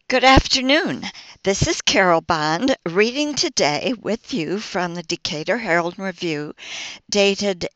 Good afternoon. This is Carol Bond reading today with you from the Decatur Herald and Review, dated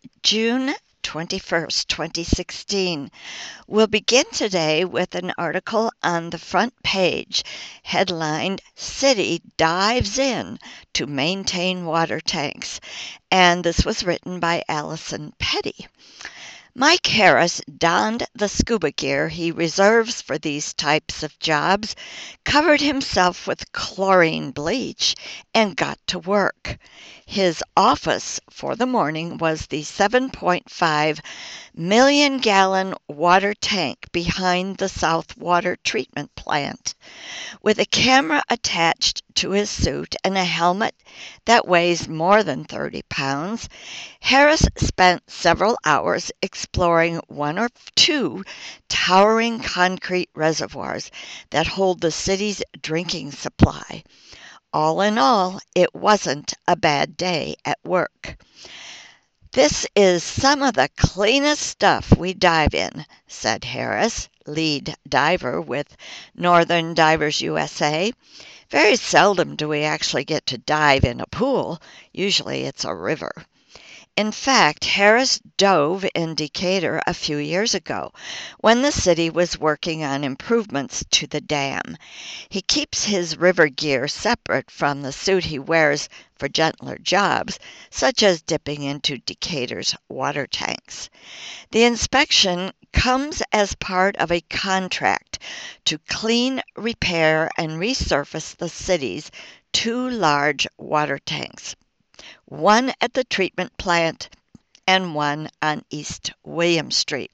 June 21st, 2016. We'll begin today with an article on the front page headlined City Dives In to Maintain Water Tanks, and this was written by Allison Petty. Mike Harris donned the scuba gear he reserves for these types of jobs, covered himself with chlorine bleach, and got to work. His office for the morning was the 7.5 million gallon water tank behind the South Water Treatment Plant. With a camera attached to his suit and a helmet that weighs more than 30 pounds, Harris spent several hours exploring one or two towering concrete reservoirs that hold the city's drinking supply. All in all, it wasn't a bad day at work. "This is some of the cleanest stuff we dive in," said Harris, lead diver with Northern Divers USA. "Very seldom do we actually get to dive in a pool. Usually it's a river." In fact, Harris dove in Decatur a few years ago when the city was working on improvements to the dam. He keeps his river gear separate from the suit he wears for gentler jobs, such as dipping into Decatur's water tanks. The inspection comes as part of a contract to clean, repair, and resurface the city's two large water tanks, one at the treatment plant and one on East William Street.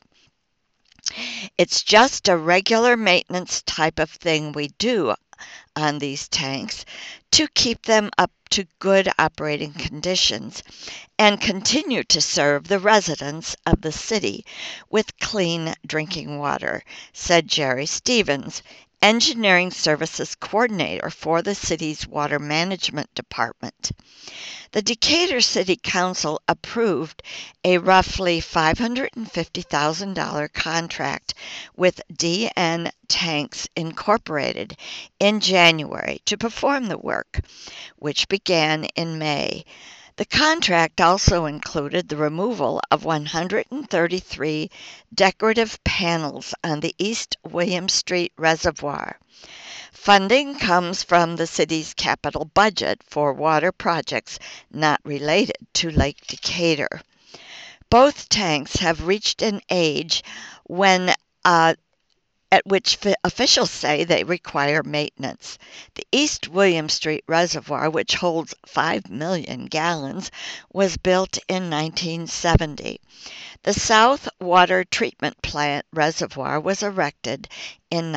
"It's just a regular maintenance type of thing we do on these tanks to keep them up to good operating conditions and continue to serve the residents of the city with clean drinking water," said Jerry Stevens, Engineering Services Coordinator for the city's Water Management Department. The Decatur City Council approved a roughly $550,000 contract with DN Tanks Incorporated in January to perform the work, which began in May. The contract also included the removal of 133 decorative panels on the East William Street Reservoir. Funding comes from the city's capital budget for water projects not related to Lake Decatur. Both tanks have reached an age when at which officials say they require maintenance. The East William Street Reservoir, which holds 5 million gallons, was built in 1970. The South Water Treatment Plant Reservoir was erected in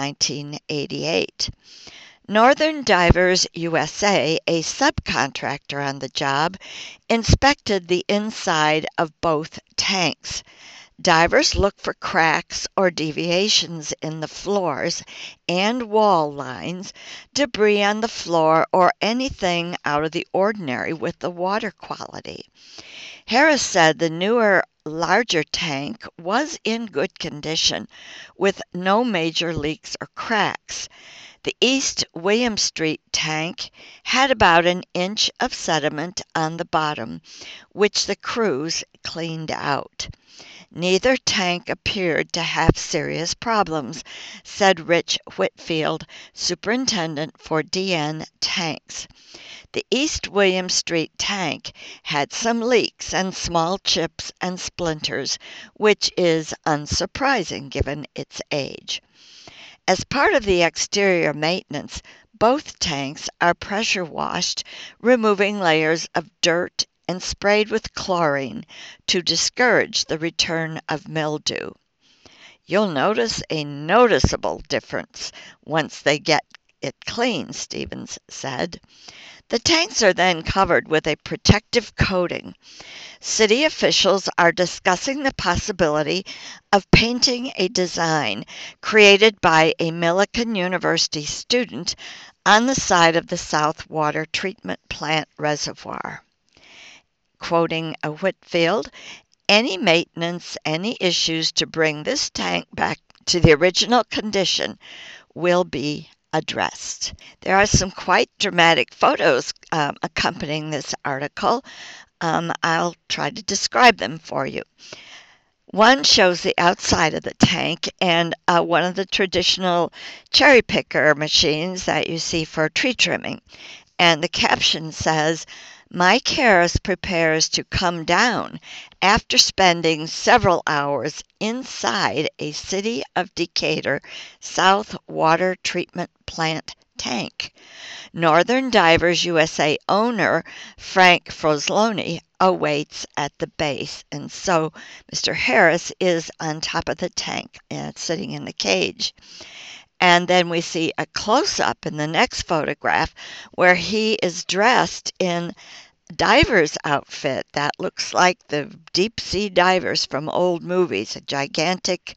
1988. Northern Divers USA, a subcontractor on the job, inspected the inside of both tanks. Divers look for cracks or deviations in the floors and wall lines, debris on the floor, or anything out of the ordinary with the water quality. Harris said the newer, larger tank was in good condition, with no major leaks or cracks. The East William Street tank had about an inch of sediment on the bottom, which the crews cleaned out. Neither tank appeared to have serious problems, said Rich Whitfield, superintendent for DN Tanks. The East William Street tank had some leaks and small chips and splinters, which is unsurprising given its age. As part of the exterior maintenance, both tanks are pressure washed, removing layers of dirt and sprayed with chlorine to discourage the return of mildew. "You'll notice a noticeable difference once they get it clean," Stevens said. The tanks are then covered with a protective coating. City officials are discussing the possibility of painting a design created by a Millikan University student on the side of the South Water Treatment Plant Reservoir. Quoting Whitfield, "Any maintenance, any issues to bring this tank back to the original condition will be addressed. There are some quite dramatic photos accompanying this article. I'll try to describe them for you. One shows the outside of the tank and one of the traditional cherry picker machines that you see for tree trimming. And the caption says, Mike Harris prepares to come down after spending several hours inside a City of Decatur South Water Treatment Plant tank. Northern Divers USA owner Frank Frosloni awaits at the base. And so Mr. Harris is on top of the tank and sitting in the cage. And then we see a close-up in the next photograph where he is dressed in diver's outfit that looks like the deep-sea divers from old movies, a gigantic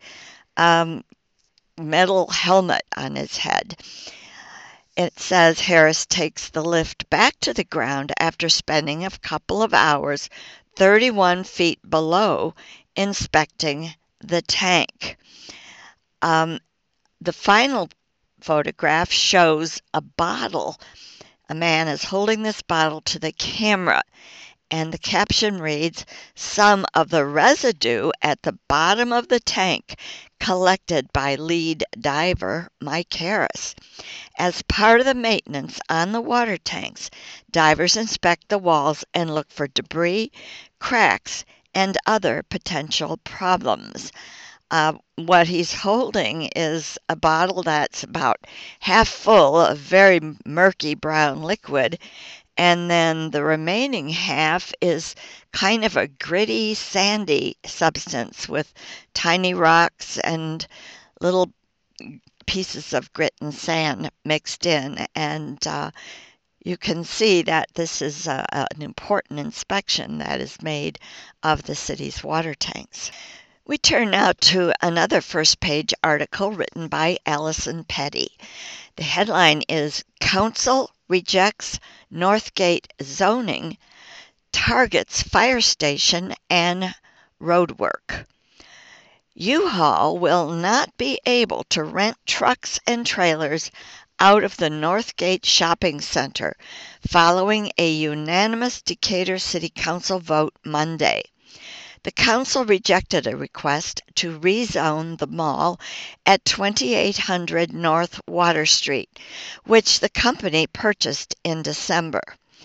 metal helmet on his head. It says Harris takes the lift back to the ground after spending a couple of hours 31 feet below inspecting the tank. The final photograph shows a bottle. A man is holding this bottle to the camera, and the caption reads, "Some of the residue at the bottom of the tank collected by lead diver Mike Harris. As part of the maintenance on the water tanks, divers inspect the walls and look for debris, cracks, and other potential problems." What he's holding is a bottle that's about half full of very murky brown liquid, and then the remaining half is kind of a gritty, sandy substance with tiny rocks and little pieces of grit and sand mixed in. And you can see that this is an important inspection that is made of the city's water tanks. We turn now to another first-page article written by Allison Petty. The headline is, Council Rejects Northgate Zoning, Targets Fire Station and Roadwork. U-Haul will not be able to rent trucks and trailers out of the Northgate Shopping Center following a unanimous Decatur City Council vote Monday. The council rejected a request to rezone the mall at 2800 North Water Street, which the company purchased in December.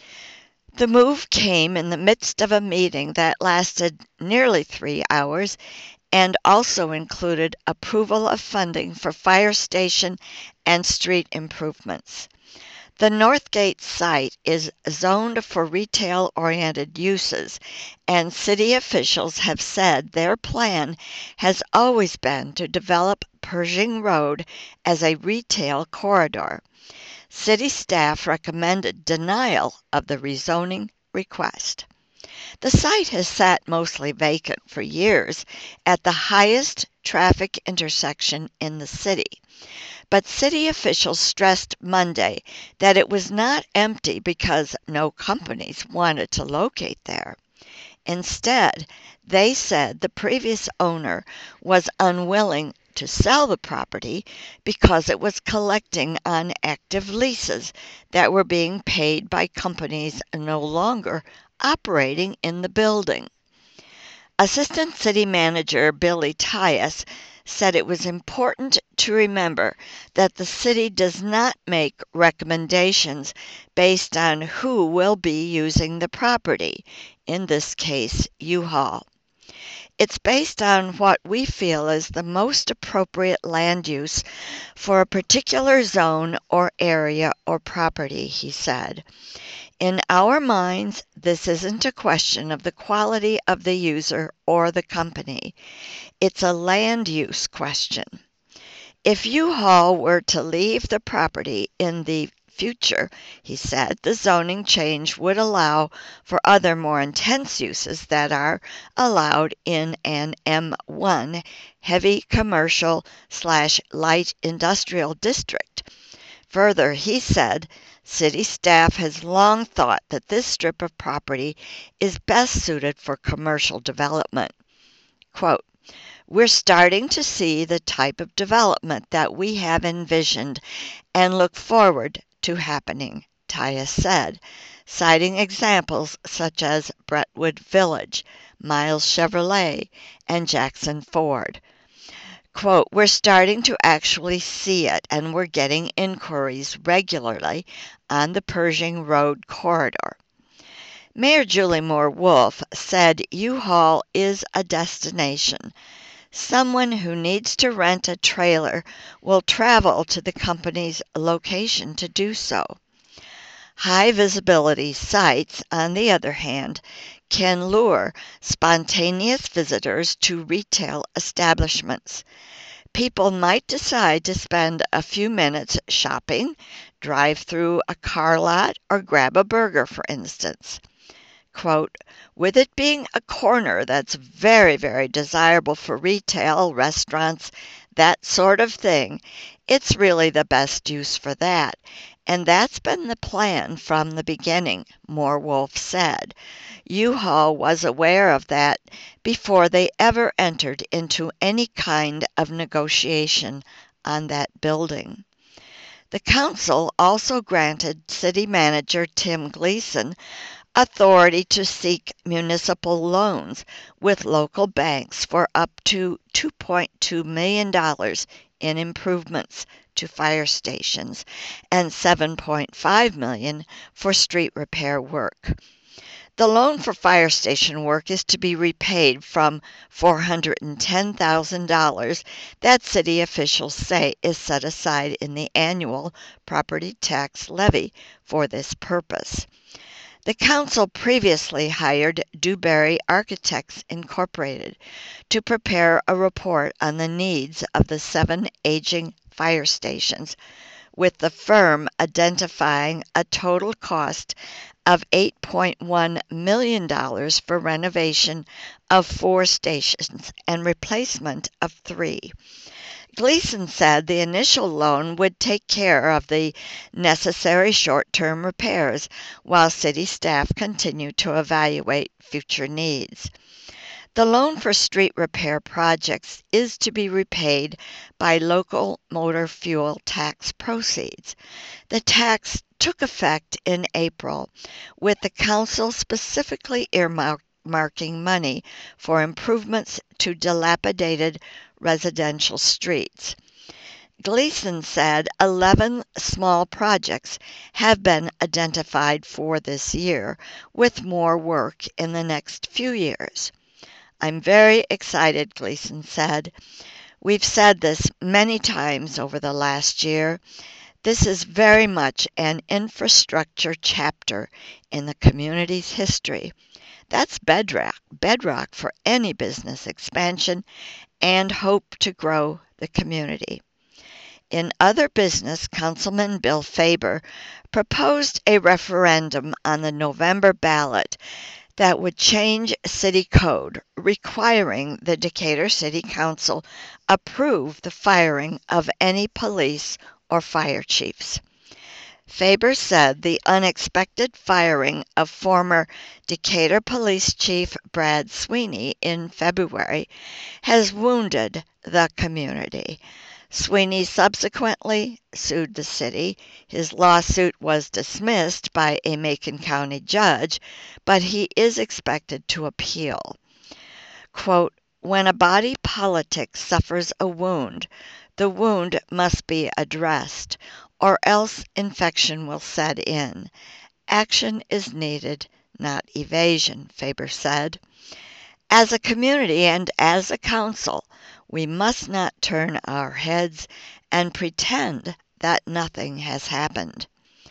The move came in the midst of a meeting that lasted nearly 3 hours and also included approval of funding for fire station and street improvements. The Northgate site is zoned for retail-oriented uses, and city officials have said their plan has always been to develop Pershing Road as a retail corridor. City staff recommended denial of the rezoning request. The site has sat mostly vacant for years at the highest traffic intersection in the city. But city officials stressed Monday that it was not empty because no companies wanted to locate there. Instead, they said the previous owner was unwilling to sell the property because it was collecting on active leases that were being paid by companies no longer operating in the building. Assistant City Manager Billy Tyus said it was important to remember that the city does not make recommendations based on who will be using the property, in this case, U-Haul. It's based on what we feel is the most appropriate land use for a particular zone or area or property, he said. In our minds, this isn't a question of the quality of the user or the company. It's a land use question. If U-Haul were to leave the property in the future, he said, the zoning change would allow for other more intense uses that are allowed in an M1 heavy commercial/light industrial district. Further, he said, city staff has long thought that this strip of property is best suited for commercial development. Quote, We're starting to see the type of development that we have envisioned and look forward to happening, Tyus said, citing examples such as Brentwood Village, Miles Chevrolet, and Jackson Ford. Quote, we're starting to actually see it, and we're getting inquiries regularly on the Pershing Road corridor. Mayor Julie Moore Wolfe said U-Haul is a destination. Someone who needs to rent a trailer will travel to the company's location to do so. High visibility sites, on the other hand, can lure spontaneous visitors to retail establishments. People might decide to spend a few minutes shopping, drive through a car lot, or grab a burger, for instance. Quote, with it being a corner that's very, very desirable for retail, restaurants, that sort of thing, it's really the best use for that. And that's been the plan from the beginning, Moore Wolfe said. U-Haul was aware of that before they ever entered into any kind of negotiation on that building. The council also granted City Manager Tim Gleason authority to seek municipal loans with local banks for up to $2.2 million in improvements to fire stations and $7.5 million for street repair work. The loan for fire station work is to be repaid from $410,000 that city officials say is set aside in the annual property tax levy for this purpose. The council previously hired Dewberry Architects Incorporated to prepare a report on the needs of the 7 aging fire stations, with the firm identifying a total cost of $8.1 million for renovation of 4 stations and replacement of 3. Gleason said the initial loan would take care of the necessary short-term repairs while city staff continue to evaluate future needs. The loan for street repair projects is to be repaid by local motor fuel tax proceeds. The tax took effect in April, with the council specifically earmarking money for improvements to dilapidated residential streets. Gleason said 11 small projects have been identified for this year, with more work in the next few years. I'm very excited, Gleason said. We've said this many times over the last year. This is very much an infrastructure chapter in the community's history. That's bedrock for any business expansion and hope to grow the community. In other business, Councilman Bill Faber proposed a referendum on the November ballot that would change city code, requiring the Decatur City Council approve the firing of any police or fire chiefs. Faber said the unexpected firing of former Decatur Police Chief Brad Sweeney in February has wounded the community. Sweeney subsequently sued the city. His lawsuit was dismissed by a Macon County judge, but he is expected to appeal. Quote, when a body politic suffers a wound, the wound must be addressed, or else infection will set in. Action is needed, not evasion, Faber said. As a community and as a council, we must not turn our heads and pretend that nothing has happened.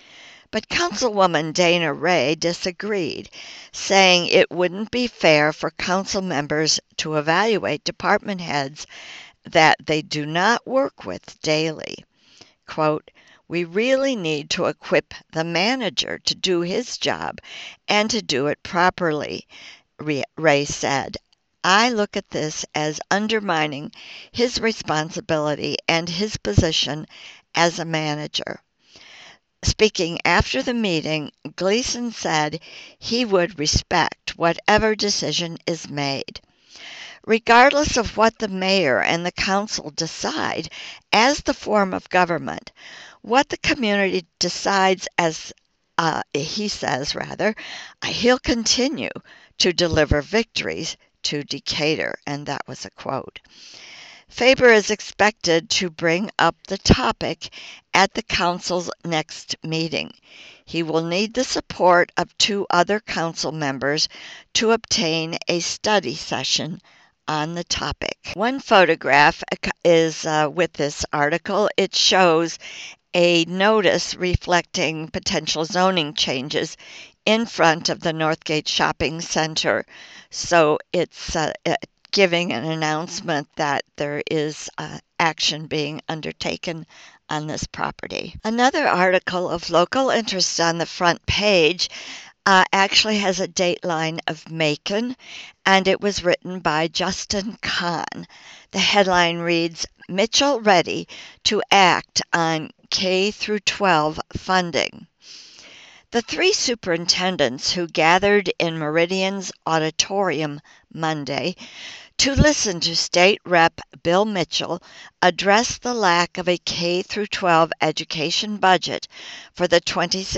But Councilwoman Dana Ray disagreed, saying it wouldn't be fair for council members to evaluate department heads that they do not work with daily. Quote, we really need to equip the manager to do his job and to do it properly, Ray said. I look at this as undermining his responsibility and his position as a manager. Speaking after the meeting, Gleason said he would respect whatever decision is made. Regardless of what the mayor and the council decide as the form of government, what the community decides as, he says rather, he'll continue to deliver victories to Decatur, and that was a quote. Faber is expected to bring up the topic at the council's next meeting. He will need the support of 2 other council members to obtain a study session on the topic. One photograph is with this article. It shows a notice reflecting potential zoning changes in front of the Northgate Shopping Center. So it's giving an announcement that there is action being undertaken on this property. Another article of local interest on the front page actually has a dateline of Macon, and it was written by Justin Kahn. The headline reads, Mitchell ready to act on K through 12 funding. The 3 superintendents who gathered in Meridian's auditorium Monday to listen to State Rep. Bill Mitchell address the lack of a K through 12 education budget for the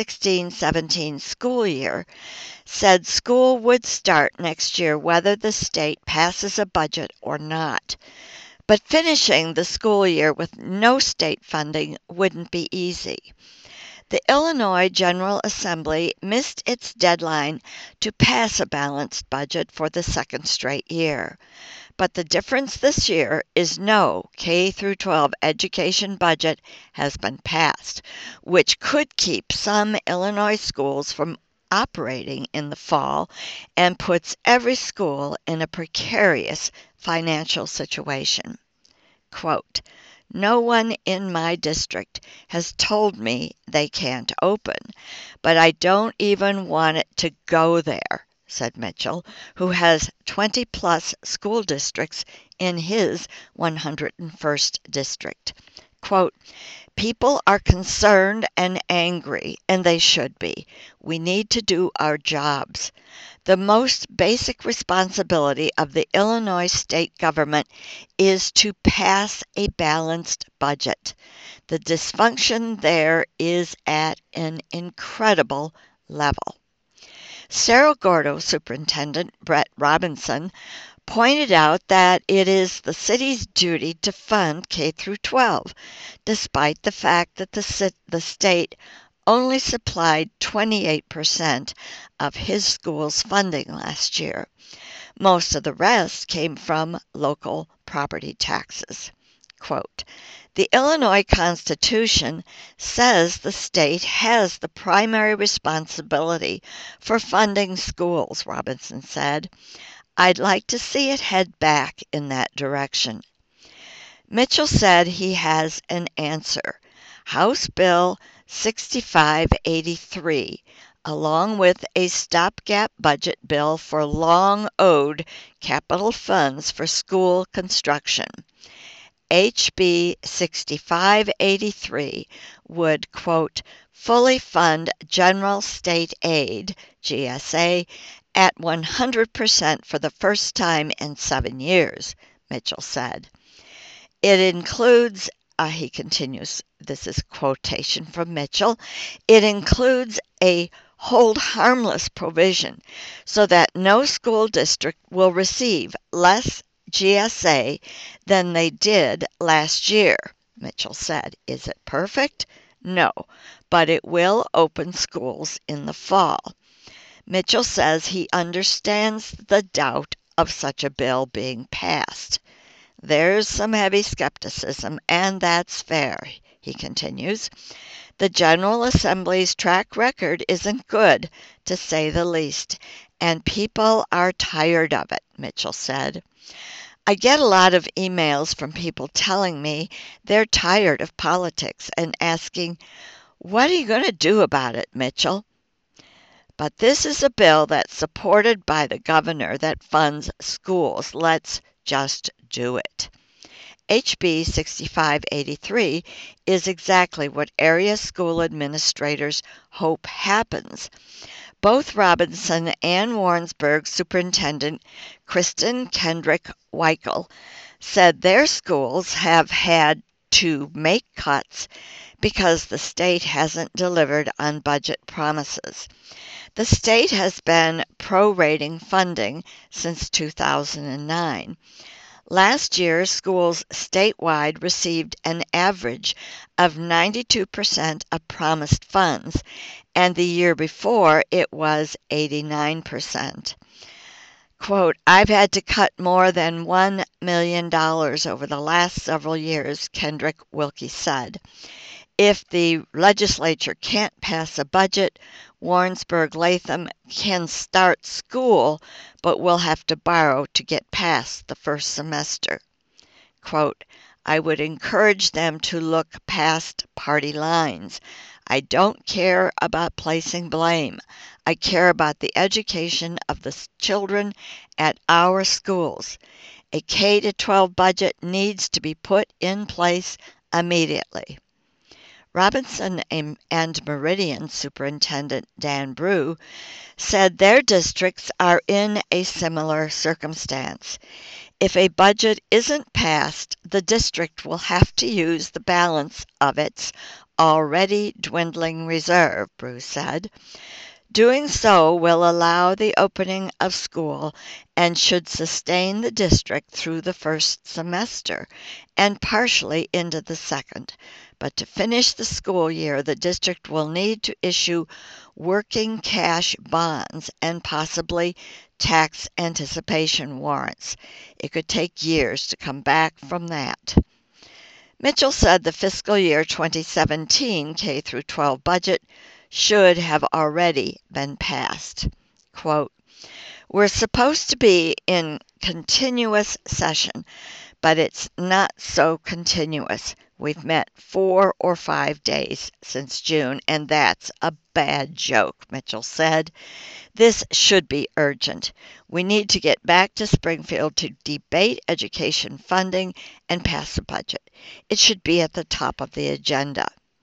2016-17 school year said school would start next year whether the state passes a budget or not. But finishing the school year with no state funding wouldn't be easy. The Illinois General Assembly missed its deadline to pass a balanced budget for the second straight year. But the difference this year is no K through 12 education budget has been passed, which could keep some Illinois schools from operating in the fall and puts every school in a precarious financial situation. Quote, no one in my district has told me they can't open, but I don't even want it to go there, said Mitchell, who has 20-plus school districts in his 101st district. Quote, people are concerned and angry, and they should be. We need to do our jobs. The most basic responsibility of the Illinois state government is to pass a balanced budget. The dysfunction there is at an incredible level. Cerro Gordo Superintendent Brett Robinson pointed out that it is the city's duty to fund K through 12, despite the fact that the state only supplied 28% of his school's funding last year. Most of the rest came from local property taxes. Quote, the Illinois Constitution says the state has the primary responsibility for funding schools, Robinson said. I'd like to see it head back in that direction. Mitchell said he has an answer. House Bill 6583, along with a stopgap budget bill for long-owed capital funds for school construction. HB 6583 would, quote, fully fund general state aid, GSA, at 100% for the first time in 7 years, Mitchell said. It includes, he continues, this is quotation from Mitchell, it includes a hold harmless provision so that no school district will receive less GSA than they did last year, Mitchell said. Is it perfect? No, but it will open schools in the fall. Mitchell says he understands the doubt of such a bill being passed. There's some heavy skepticism, and that's fair, he continues. The General Assembly's track record isn't good, to say the least, and people are tired of it, Mitchell said. I get a lot of emails from people telling me they're tired of politics and asking, what are you going to do about it, Mitchell? But this is a bill that's supported by the governor that funds schools. Let's just do it. HB 6583 is exactly what area school administrators hope happens. Both Robinson and Warrensburg Superintendent Kristen Kendrick Weichel said their schools have had to make cuts because the state hasn't delivered on budget promises. The state has been prorating funding since 2009. Last year, schools statewide received an average of 92% of promised funds, and the year before it was 89%. Quote, I've had to cut more than $1 million over the last several years, Kendrick Wilkie said. If the legislature can't pass a budget, Warrensburg-Latham can start school, but will have to borrow to get past the first semester. Quote, I would encourage them to look past party lines. I don't care about placing blame. I care about the education of the children at our schools. A K-12 budget needs to be put in place immediately. Robinson and Meridian Superintendent Dan Brew said their districts are in a similar circumstance. If a budget isn't passed, the district will have to use the balance of its already dwindling reserve, Brew said. Doing so will allow the opening of school and should sustain the district through the first semester and partially into the second. But to finish the school year, the district will need to issue working cash bonds and possibly tax anticipation warrants. It could take years to come back from that. Mitchell said the fiscal year 2017 K-12 budget should have already been passed. Quote, we're supposed to be in continuous session, but it's not so continuous. We've met 4 or 5 days since June, and that's a bad joke, Mitchell said. This should be urgent. We need to get back to Springfield to debate education funding and pass a budget. It should be at the top of the agenda.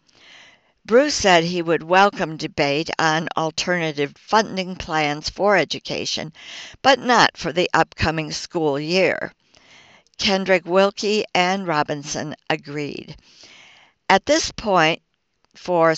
Brew said he would welcome debate on alternative funding plans for education, but not for the upcoming school year. Kendrick Wilkie and Robinson agreed. At this point, for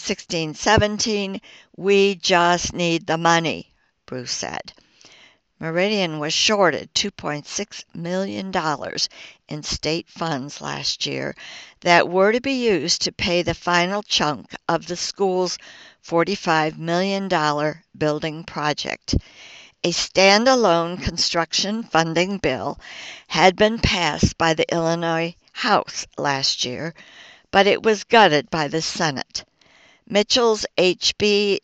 16-17, we just need the money, Brew said. Meridian was shorted $2.6 million in state funds last year that were to be used to pay the final chunk of the school's $45 million building project. A standalone construction funding bill had been passed by the Illinois House last year, but it was gutted by the Senate. Mitchell's HB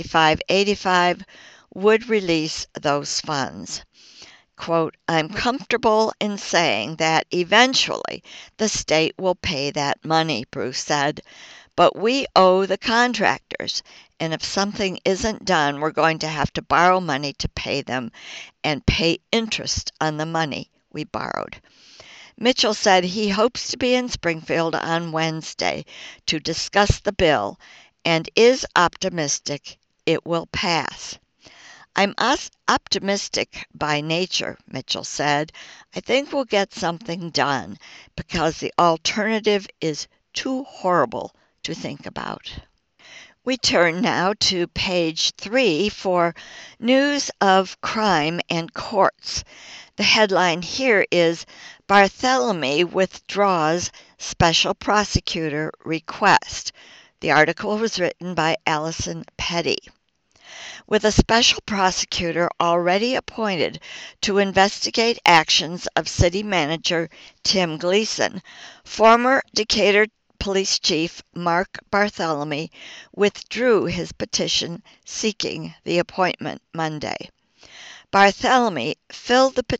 6585 would release those funds. Quote, I'm comfortable in saying that eventually the state will pay that money, Bruce said, but we owe the contractors, and if something isn't done, we're going to have to borrow money to pay them and pay interest on the money we borrowed. Mitchell said he hopes to be in Springfield on Wednesday to discuss the bill and is optimistic it will pass. I'm optimistic by nature, Mitchell said. I think we'll get something done because the alternative is too horrible to think about. We turn now to page 3 for news of crime and courts. The headline here is Barthélemy withdraws special prosecutor request. The article was written by Allison Petty. With a special prosecutor already appointed to investigate actions of city manager Tim Gleason, former Decatur Police Chief Mark Barthélemy withdrew his petition seeking the appointment Monday. Barthélemy filed the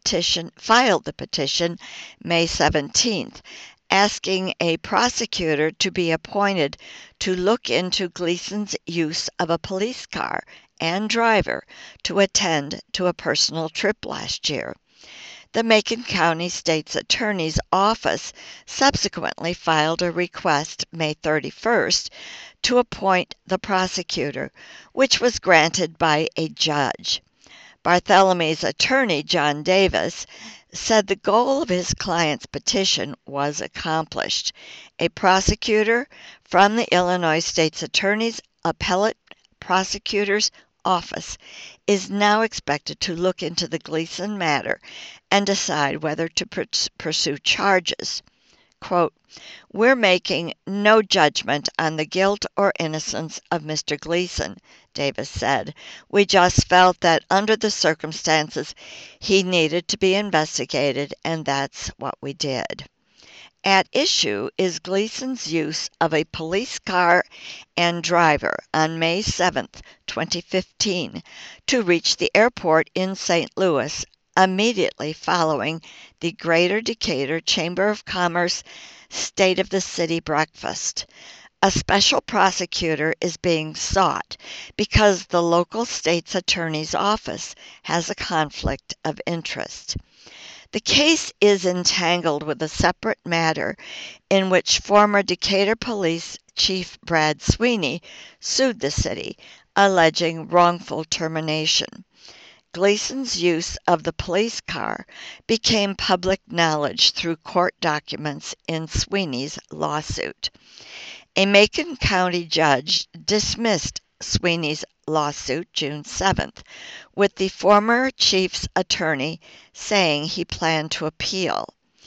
petition May 17th, asking a prosecutor to be appointed to look into Gleason's use of a police car and driver to attend to a personal trip last year. The Macon County State's Attorney's Office subsequently filed a request May 31st to appoint the prosecutor, which was granted by a judge. Barthelemy's attorney, John Davis, said the goal of his client's petition was accomplished. A prosecutor from the Illinois State's Attorney's Appellate Prosecutor's Office is now expected to look into the Gleason matter and decide whether to pursue charges. Quote, "We're making no judgment on the guilt or innocence of Mr. Gleason," Davis said. "We just felt that under the circumstances he needed to be investigated, and that's what we did." At issue is Gleason's use of a police car and driver on May 7, 2015, to reach the airport in St. Louis immediately following the Greater Decatur Chamber of Commerce State of the City breakfast. A special prosecutor is being sought because the local state's attorney's office has a conflict of interest. The case is entangled with a separate matter in which former Decatur Police Chief Brad Sweeney sued the city, alleging wrongful termination. Gleason's use of the police car became public knowledge through court documents in Sweeney's lawsuit. A Macon County judge dismissed Sweeney's lawsuit June 7th, with the former chief's attorney saying he planned to appeal.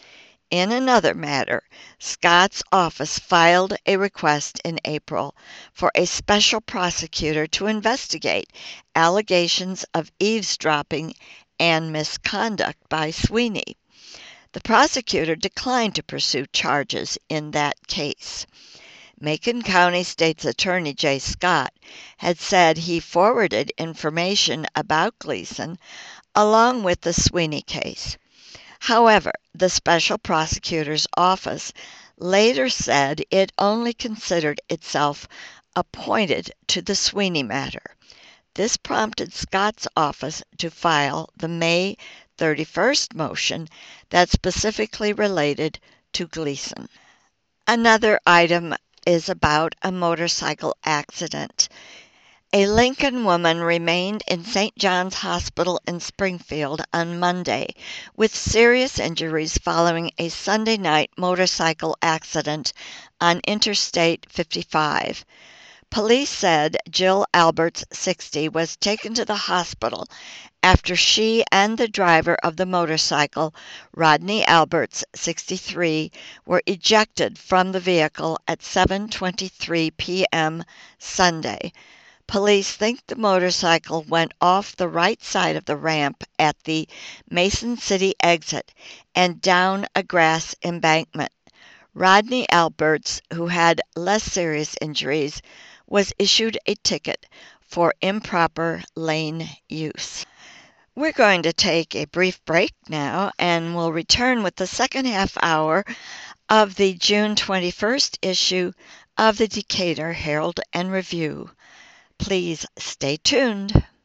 In another matter, Scott's office filed a request in April for a special prosecutor to investigate allegations of eavesdropping and misconduct by Sweeney. The prosecutor declined to pursue charges in that case. Macon County State's Attorney Jay Scott had said he forwarded information about Gleason along with the Sweeney case. However, the special prosecutor's office later said it only considered itself appointed to the Sweeney matter. This prompted Scott's office to file the May 31st motion that specifically related to Gleason. Another item is about a motorcycle accident. A Lincoln woman remained in St. John's Hospital in Springfield on Monday with serious injuries following a Sunday night motorcycle accident on Interstate 55. Police said Jill Alberts, 60, was taken to the hospital after she and the driver of the motorcycle, Rodney Alberts, 63, were ejected from the vehicle at 7:23 p.m. Sunday. Police think the motorcycle went off the right side of the ramp at the Mason City exit and down a grass embankment. Rodney Alberts, who had less serious injuries, was issued a ticket for improper lane use. We're going to take a brief break now, and we'll return with the second half hour of the June 21st issue of the Decatur Herald and Review. Please stay tuned.